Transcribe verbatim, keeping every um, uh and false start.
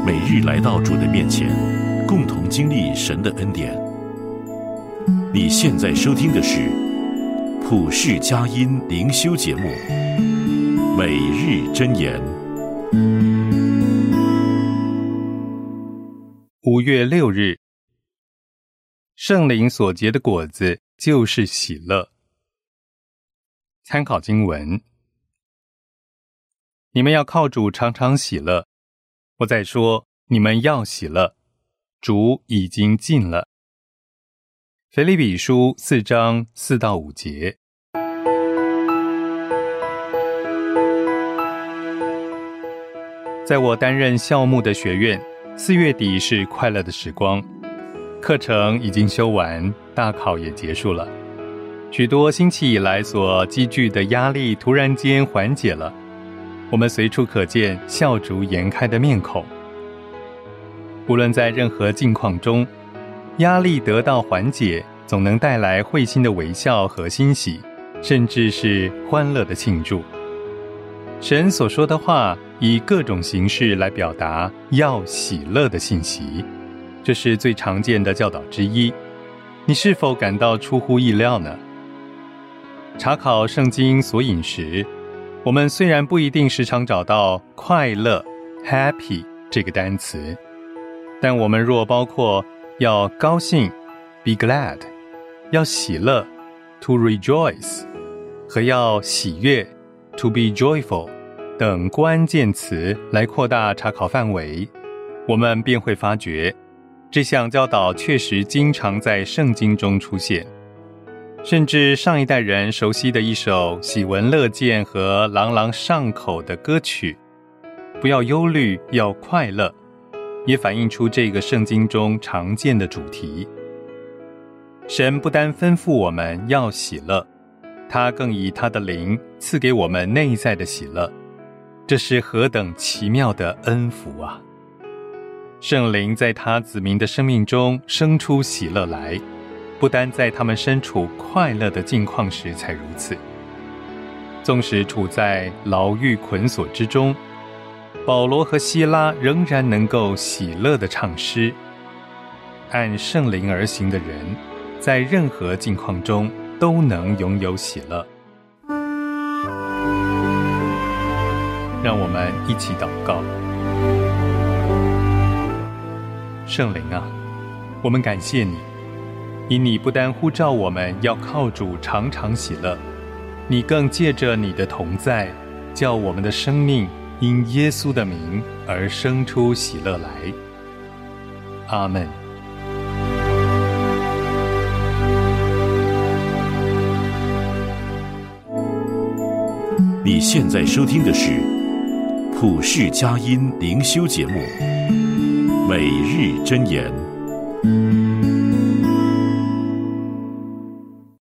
每日来到主的面前，共同经历神的恩典。你现在收听的是普世佳音灵修节目《每日箴言》。 五月六日，圣灵所结的果子就是喜乐。参考经文：你们要靠主常常喜乐。我再说，你们要喜乐，主已经近了。腓立比书四章四到五节。在我担任校牧的学院，四月底是快乐的时光，课程已经修完，大考也结束了，许多星期以来所积聚的压力突然间缓解了，我们随处可见笑逐颜开的面孔。无论在任何境况中，压力得到缓解，总能带来会心的微笑和欣喜，甚至是欢乐的庆祝。神所说的话以各种形式来表达要喜乐的信息，这是最常见的教导之一。你是否感到出乎意料呢？查考圣经所引时，我们虽然不一定时常找到快乐 happy 这个单词，但我们若包括要高兴 be glad， 要喜乐 to rejoice 和要喜悦 to be joyful 等关键词来扩大查考范围，我们便会发觉这项教导确实经常在圣经中出现。甚至上一代人熟悉的一首喜闻乐见和朗朗上口的歌曲，不要忧虑，要快乐，也反映出这个圣经中常见的主题。神不单吩咐我们要喜乐，他更以他的灵赐给我们内在的喜乐，这是何等奇妙的恩福啊！圣灵在他子民的生命中生出喜乐来，不单在他们身处快乐的境况时才如此。纵使处在牢狱捆锁之中，保罗和希拉仍然能够喜乐地唱诗。按圣灵而行的人，在任何境况中都能拥有喜乐。让我们一起祷告。圣灵啊，我们感谢你，因你不单呼召我们要靠主常常喜乐，你更借着你的同在，叫我们的生命因耶稣的名而生出喜乐来。阿们。 你现在收听的是普世佳音灵修节目《每日箴言》。